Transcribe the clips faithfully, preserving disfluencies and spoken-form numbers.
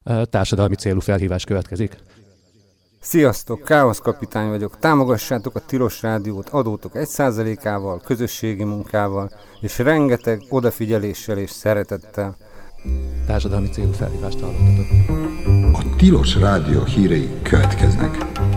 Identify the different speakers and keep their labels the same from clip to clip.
Speaker 1: Társadalmi célú felhívás következik.
Speaker 2: Sziasztok, Káosz kapitány vagyok. Támogassátok a Tilos Rádiót adótok egy százalékával, közösségi munkával, és rengeteg odafigyeléssel és szeretettel.
Speaker 1: Társadalmi célú felhívást hallottatok.
Speaker 3: A Tilos Rádió hírei következnek.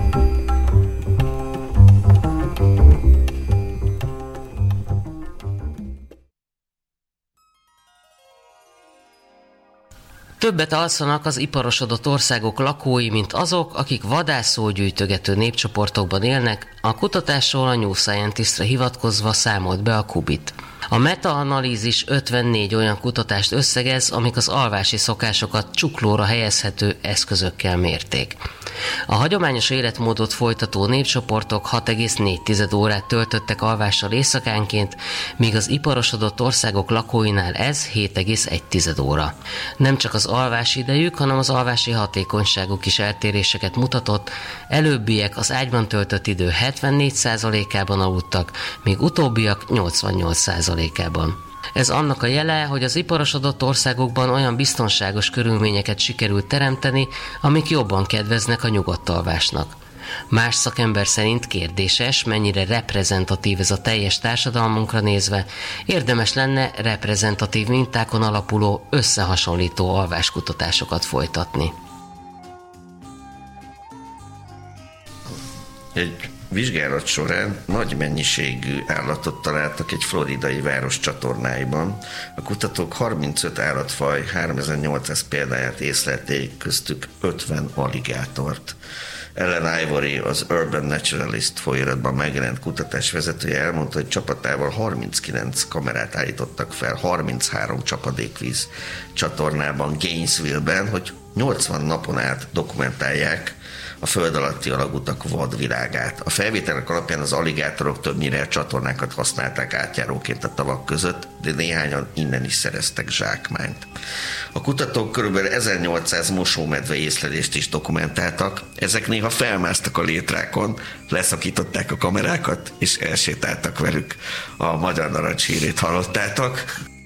Speaker 4: Többet alszanak az iparosodott országok lakói, mint azok, akik vadászó-gyűjtögető népcsoportokban élnek, a kutatásról a New Scientist-re hivatkozva számolt be a Kubit. A meta-analízis ötvennégy olyan kutatást összegez, amik az alvási szokásokat csuklóra helyezhető eszközökkel mérték. A hagyományos életmódot folytató népcsoportok hat egész négy órát töltöttek alvással éjszakánként, míg az iparosodott országok lakóinál ez hét egész egy óra. Nem csak az alvási idejük, hanem az alvási hatékonyságuk is eltéréseket mutatott, előbbiek az ágyban töltött idő hetvennégy százalékában aludtak, míg utóbbiak nyolcvannyolc százalékában. Ez annak a jele, hogy az iparosodott országokban olyan biztonságos körülményeket sikerült teremteni, amik jobban kedveznek a nyugodt alvásnak. Más szakember szerint kérdéses, mennyire reprezentatív ez a teljes társadalmunkra nézve, érdemes lenne reprezentatív mintákon alapuló, összehasonlító alváskutatásokat folytatni.
Speaker 5: Egy vizsgálat során nagy mennyiségű állatot találtak egy floridai város csatornáiban. A kutatók harmincöt állatfaj háromezer-nyolcszáz példáját észlelték, köztük ötven aligátort. Ellen Ivory, az Urban Naturalist folyóiratban megjelent kutatás vezetője elmondta, hogy csapatával harminckilenc kamerát állítottak fel harminchárom csapadékvíz csatornában Gainesville-ben, hogy nyolcvan napon át dokumentálják a föld alatti alagutak vadvilágát. A felvételek alapján az aligátorok többnyire a csatornákat használták átjáróként a tavak között, de néhányan innen is szereztek zsákmányt. A kutatók körülbelül ezernyolcszáz mosómedve észlelést is dokumentáltak, ezek néha felmásztak a létrákon, leszakították a kamerákat, és elsétáltak velük. A Magyar Narancs hírét hallottátok.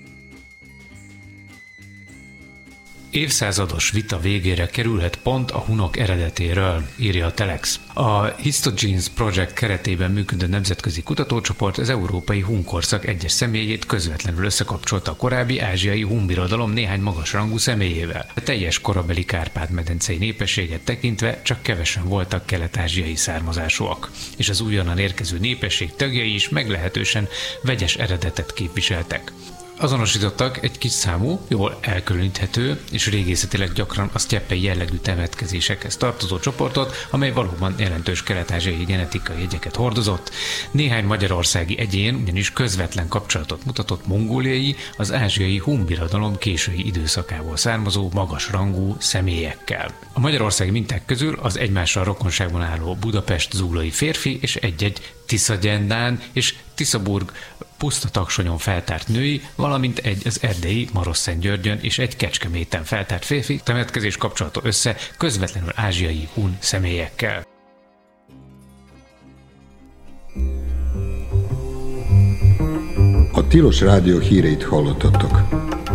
Speaker 6: Évszázados vita végére kerülhet pont a hunok eredetéről, írja a Telex. A Histogenes Project keretében működő nemzetközi kutatócsoport az európai hunkorszak egyes személyét közvetlenül összekapcsolta a korábbi ázsiai hunbirodalom néhány magasrangú személyével. A teljes korabeli Kárpát-medencei népességet tekintve csak kevesen voltak kelet-ázsiai származásúak, és az újonnan érkező népesség tagjai is meglehetősen vegyes eredetet képviseltek. Azonosítottak egy kis számú, jól elkülöníthető és régészetileg gyakran a sztyeppei jellegű temetkezésekhez tartozó csoportot, amely valóban jelentős kelet-ázsiai genetikai jegyeket hordozott. Néhány magyarországi egyén ugyanis közvetlen kapcsolatot mutatott mongóliai, az ázsiai hun birodalom késői időszakából származó magasrangú személyekkel. A magyarországi minták közül az egymással rokonságban álló Budapest zuglói férfi és egy-egy Tiszagyendán és Tiszaburg Pusztataksonyon feltárt női, valamint egy az erdélyi Marosszentgyörgyön és egy Kecskeméten feltárt férfi temetkezés kapcsolata össze közvetlenül ázsiai hun személyekkel.
Speaker 3: A Tilos Rádió híreit hallottatok.